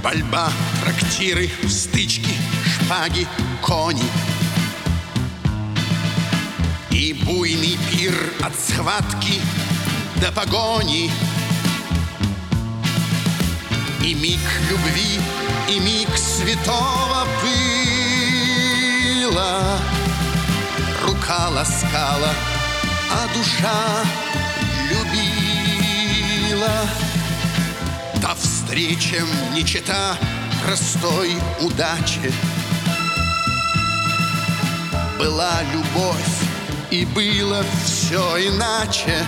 Пальба, трактиры, стычки, шпаги, кони. И буйный пир от схватки до погони. И миг любви, и миг святого пыла. Рука ласкала, а душа любила. Та встреча не чета простой удачи. Была любовь, и было все иначе.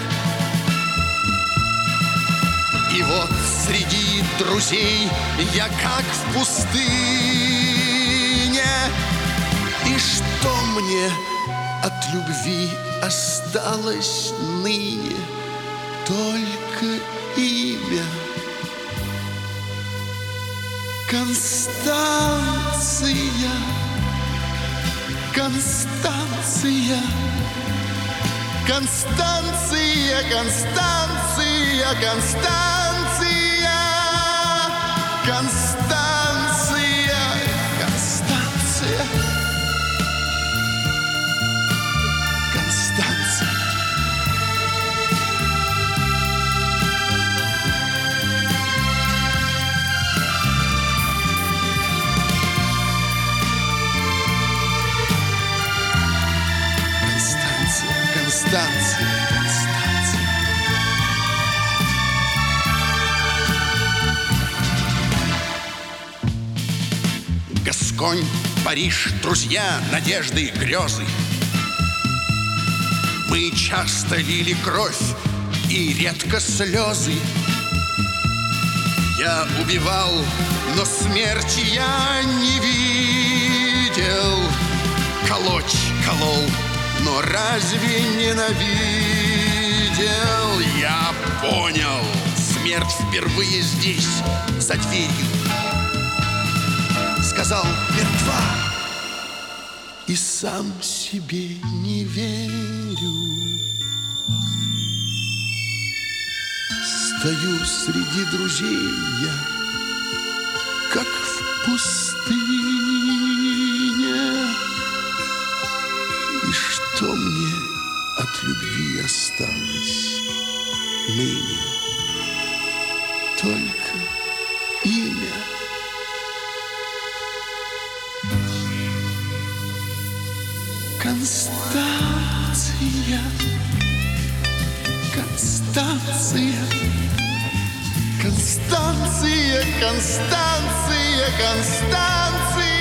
И вот среди друзей я как в пустыне. И что мне от любви осталось ныне? Только имя. Констанция, Констанция, Констанция, Констанция, Констанция, Констанция, Констанция, Констанция. Констанция, Констанция. Гасконь, Париж, друзья, надежды, грезы. Мы часто лили кровь и редко слезы. Я убивал, но смерти я не видел. Колоть колол, но разве ненавидел? Я понял, смерть впервые здесь, за дверью. Сказал: мертва. И сам себе не верю. Стою среди друзей я, как в пустыне. И что мне от любви осталось ныне? Только имя. Констанция, Констанция, Констанция, Констанция, Констанция.